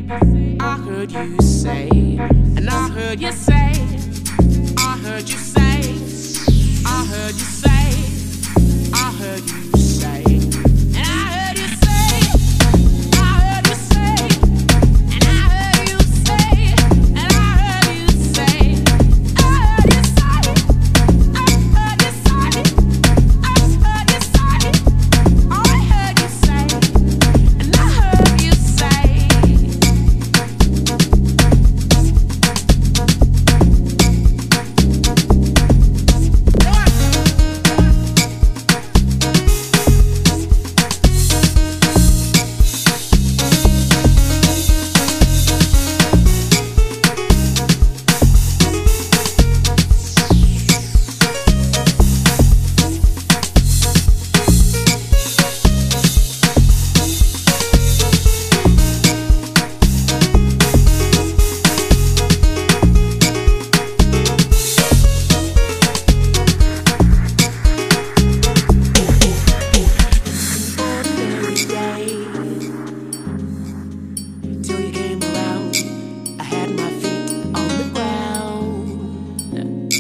I heard you say, and I heard you say, I heard you say, I heard you say, I heard you say, and I heard you say, I heard you say, and I heard you say, and I heard you say, I heard you say, I heard you say, I heard you say, I heard you say, and I heard you say. Till you came around, I had my feet on the ground.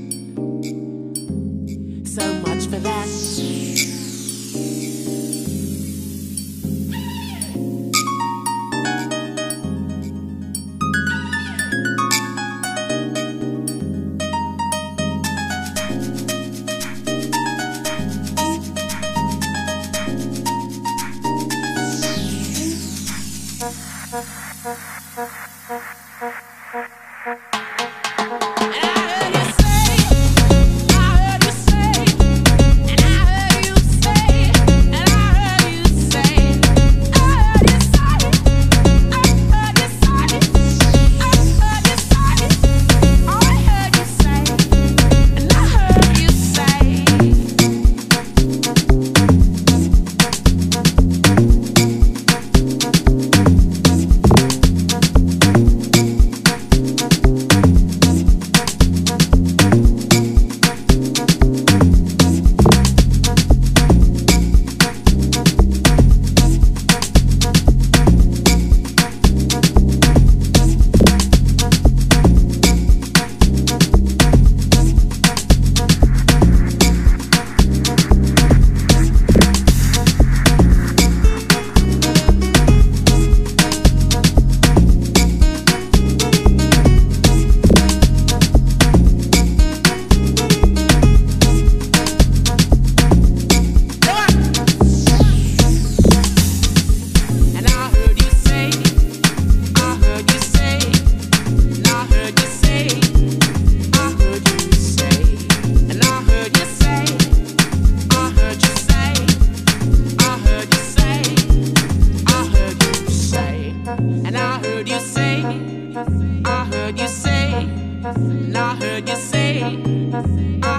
So much for that. And I heard you say, I heard you say, and I heard you say,